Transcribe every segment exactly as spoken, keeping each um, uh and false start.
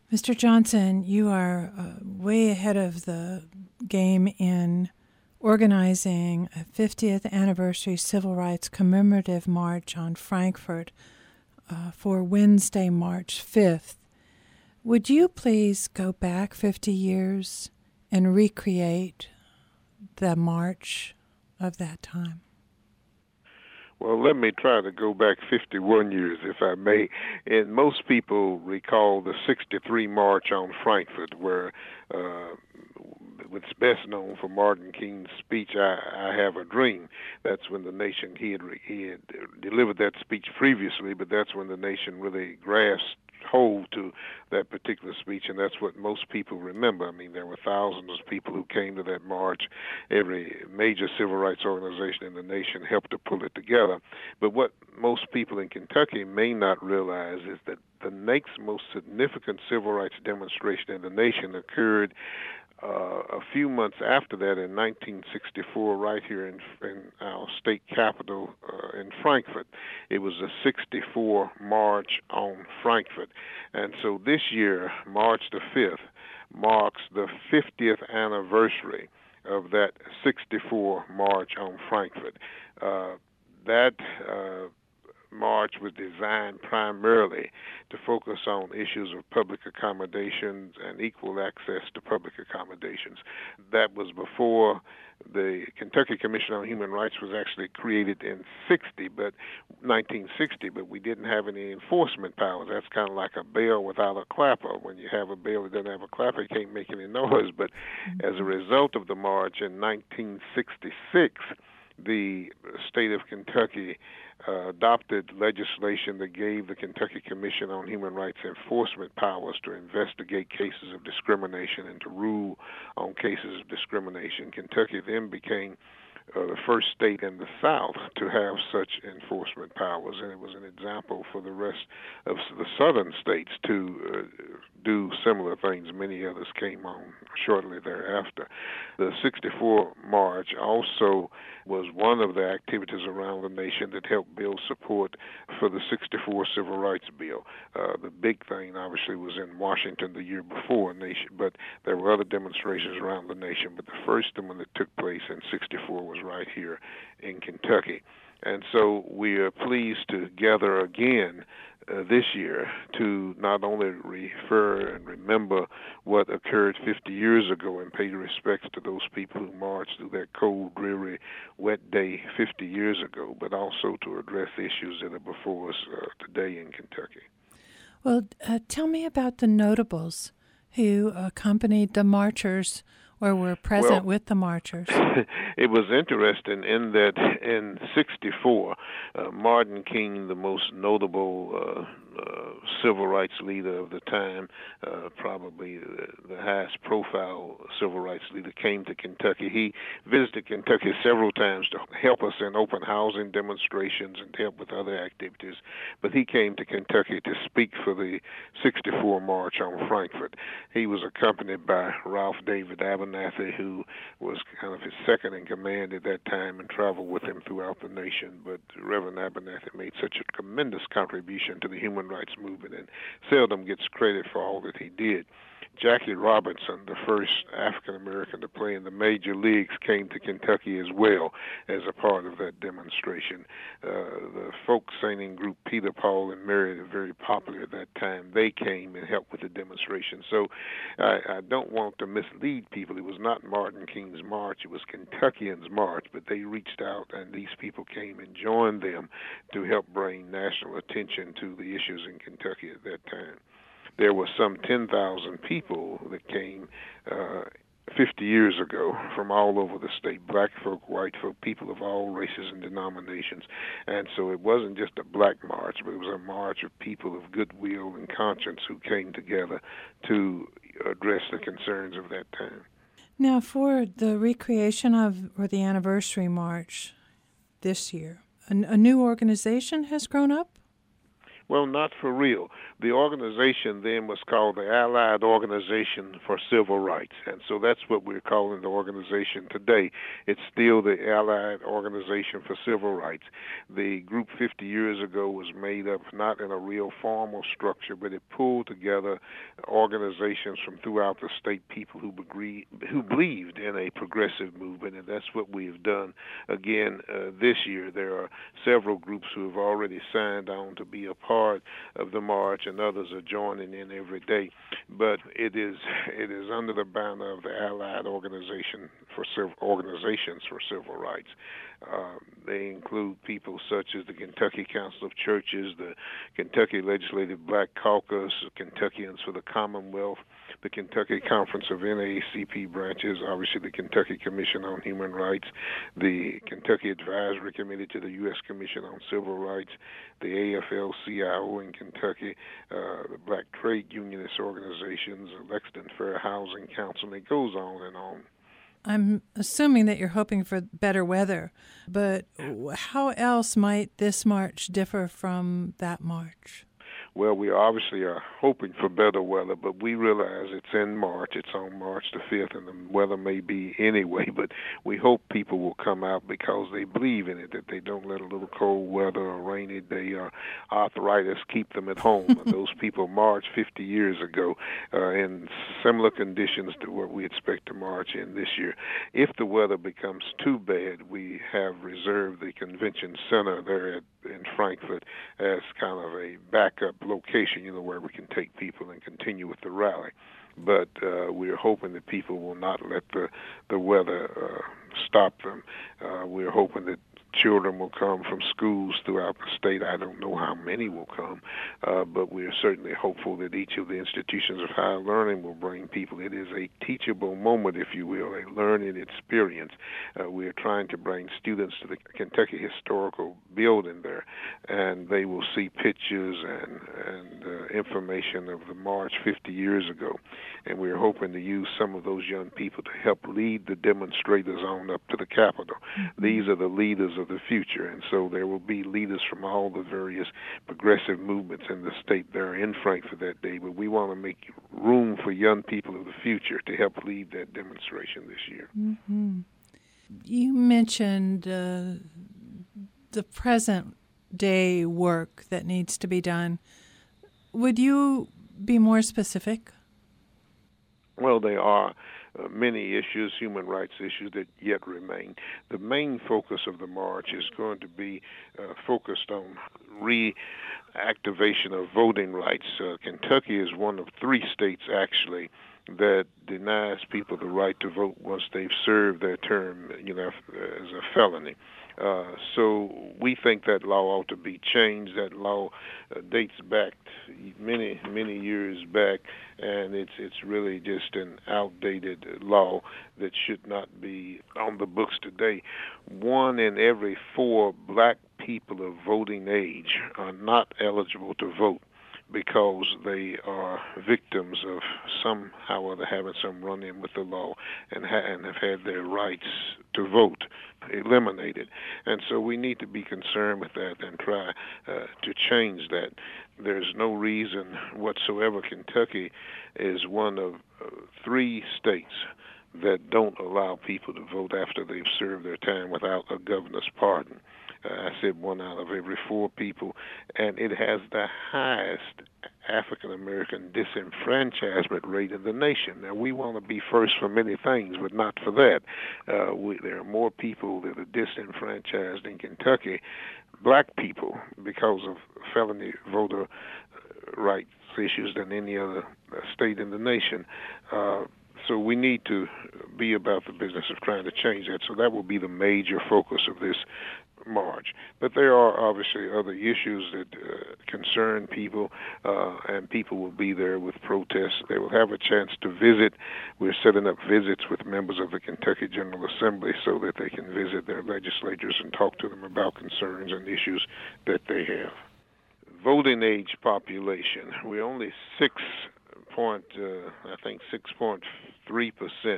Mister Johnson, you are uh, way ahead of the game in organizing a fiftieth anniversary Civil Rights Commemorative March on Frankfort uh, for Wednesday, March fifth. Would you please go back fifty years and recreate the march of that time? Well, let me try to go back fifty-one years, if I may. And most people recall the sixty-three March on Frankfort, where uh, it's best known for Martin King's speech, I, I Have a Dream. That's when the nation, he had, he had delivered that speech previously, but that's when the nation really grasped hold to that particular speech, and that's what most people remember. I mean, there were thousands of people who came to that march. Every major civil rights organization in the nation helped to pull it together. But what most people in Kentucky may not realize is that the next most significant civil rights demonstration in the nation occurred Uh, a few months after that, in nineteen sixty-four, right here in, in our state capital uh, in Frankfort. It was the sixty-four March on Frankfort. And so this year, March the fifth, marks the fiftieth anniversary of that sixty-four March on Frankfort. Uh, that uh, March was designed primarily to focus on issues of public accommodations and equal access to public accommodations. That was before the Kentucky Commission on Human Rights was actually created in sixty, but nineteen sixty, but we didn't have any enforcement powers. That's kind of like a bell without a clapper. When you have a bell that doesn't have a clapper, it can't make any noise. But as a result of the march in nineteen sixty-six, the state of Kentucky uh, adopted legislation that gave the Kentucky Commission on Human Rights enforcement powers to investigate cases of discrimination and to rule on cases of discrimination. Kentucky then became uh, the first state in the South to have such enforcement powers, and it was an example for the rest of the southern states to uh, do similar things. Many others came on shortly thereafter. The sixty-four March also was one of the activities around the nation that helped build support for the sixty-four Civil Rights Bill. Uh, the big thing, obviously, was in Washington the year before, nation, but there were other demonstrations around the nation, but the first one that took place in sixty-four was right here in Kentucky. And so we are pleased to gather again uh, this year to not only refer and remember what occurred fifty years ago and pay respects to those people who marched through that cold, dreary, wet day fifty years ago, but also to address issues that are before us uh, today in Kentucky. Well, uh, tell me about the notables who accompanied the marchers or were present well, with the marchers. It was interesting in that in sixty-four, uh, Martin King, the most notable uh, uh, civil rights leader of the time, uh, probably the, the highest profile civil rights leader, came to Kentucky. He visited Kentucky several times to help us in open housing demonstrations and to help with other activities, but he came to Kentucky to speak for the sixty-four March on Frankfort. He was accompanied by Ralph David Abernathy, who was kind of his second in command at that time and traveled with him throughout the nation. But Reverend Abernathy made such a tremendous contribution to the human rights movement and seldom gets credit for all that he did. Jackie Robinson, the first African-American to play in the major leagues, came to Kentucky as well as a part of that demonstration. Uh, the folk singing group Peter, Paul, and Mary, are very popular at that time. They came and helped with the demonstration. So I, I don't want to mislead people. It was not Martin King's march. It was Kentuckians' march, but they reached out, and these people came and joined them to help bring national attention to the issues in Kentucky at that time. There were some ten thousand people that came uh, fifty years ago from all over the state, black folk, white folk, people of all races and denominations. And so it wasn't just a black march, but it was a march of people of goodwill and conscience who came together to address the concerns of that time. Now, for the recreation of, or the anniversary march this year, a, a new organization has grown up? Well, not for real. The organization then was called the Allied Organization for Civil Rights, and so that's what we're calling the organization today. It's still the Allied Organization for Civil Rights. The group fifty years ago was made up not in a real formal structure, but it pulled together organizations from throughout the state, people who, agree, who believed in a progressive movement, and that's what we've done again uh, this year. There are several groups who have already signed on to be a part of the march, and others are joining in every day. But it is it is under the banner of the Allied Organization for Civil Organizations for Civil Rights. Um, they include people such as the Kentucky Council of Churches, the Kentucky Legislative Black Caucus, Kentuckians for the Commonwealth, the Kentucky Conference of N double A C P branches, obviously the Kentucky Commission on Human Rights, the Kentucky Advisory Committee to the U S Commission on Civil Rights, the A F L C I O in Kentucky, uh, the Black Trade Unionist organizations, the Lexington Fair Housing Council, and it goes on and on. I'm assuming that you're hoping for better weather, but how else might this march differ from that march? Well, we obviously are hoping for better weather, but we realize it's in March. It's on March the fifth, and the weather may be anyway, but we hope people will come out because they believe in it, that they don't let a little cold weather or rainy day or arthritis keep them at home. Those people marched fifty years ago uh, in similar conditions to what we expect to march in this year. If the weather becomes too bad, we have reserved the convention center there at, in Frankfort as kind of a backup location, you know, where we can take people and continue with the rally. But uh, we're hoping that people will not let the the weather uh, stop them. Uh, we're hoping that children will come from schools throughout the state. I don't know how many will come, uh, but we are certainly hopeful that each of the institutions of higher learning will bring people. It is a teachable moment, if you will, a learning experience. Uh, we are trying to bring students to the Kentucky Historical Building there, and they will see pictures and, and uh, information of the march fifty years ago. And we are hoping to use some of those young people to help lead the demonstrators on up to the Capitol. Mm-hmm. These are the leaders of the future, and so there will be leaders from all the various progressive movements in the state there in Frankfort that day, but we want to make room for young people of the future to help lead that demonstration this year. Mm-hmm. You mentioned uh, the present day work that needs to be done. Would you be more specific? Well, they are uh, many issues, human rights issues, that yet remain. The main focus of the march is going to be uh, focused on reactivation of voting rights. Uh, Kentucky is one of three states, actually, that denies people the right to vote once they've served their term, you know, as a felony. Uh, so we think that law ought to be changed. That law uh, dates back many, many years back, and it's it's really just an outdated law that should not be on the books today. One in every four black people of voting age are not eligible to vote because they are victims of somehow or other having some run-in with the law and, ha- and have had their rights to vote eliminated. And so we need to be concerned with that and try uh, to change that. There's no reason whatsoever. Kentucky is one of uh, three states that don't allow people to vote after they've served their time without a governor's pardon. Uh, I said one out of every four people, and it has the highest African-American disenfranchisement rate in the nation. Now, we want to be first for many things, but not for that. Uh, we, there are more people that are disenfranchised in Kentucky, black people, because of felony voter rights issues than any other state in the nation. Uh, So we need to be about the business of trying to change that. So that will be the major focus of this march. But there are obviously other issues that uh, concern people, uh, and people will be there with protests. They will have a chance to visit. We're setting up visits with members of the Kentucky General Assembly so that they can visit their legislatures and talk to them about concerns and issues that they have. Voting age population, we're only six point, uh, I think six point three percent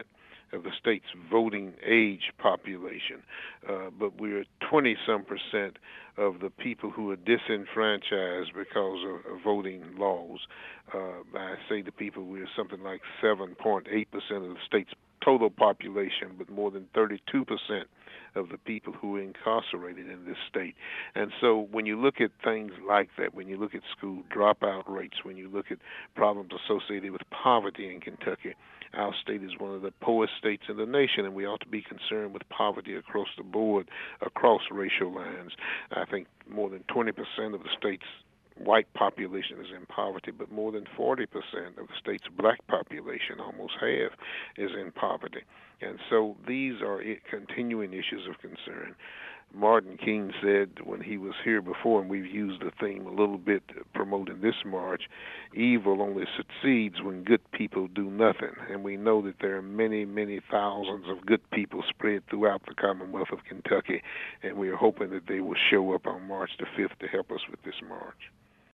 of the state's voting age population, uh, but we're twenty-some percent of the people who are disenfranchised because of, of voting laws. Uh, I say to people we're something like seven point eight percent of the state's total population, but more than thirty-two percent of the people who are incarcerated in this state. And so when you look at things like that, when you look at school dropout rates, when you look at problems associated with poverty in Kentucky, our state is one of the poorest states in the nation, and we ought to be concerned with poverty across the board, across racial lines. I think more than twenty percent of the state's white population is in poverty, but more than forty percent of the state's black population, almost half, is in poverty. And so these are continuing issues of concern. Martin King said when he was here before, and we've used the theme a little bit promoting this march, evil only succeeds when good people do nothing. And we know that there are many, many thousands of good people spread throughout the Commonwealth of Kentucky, and we are hoping that they will show up on March the fifth to help us with this march.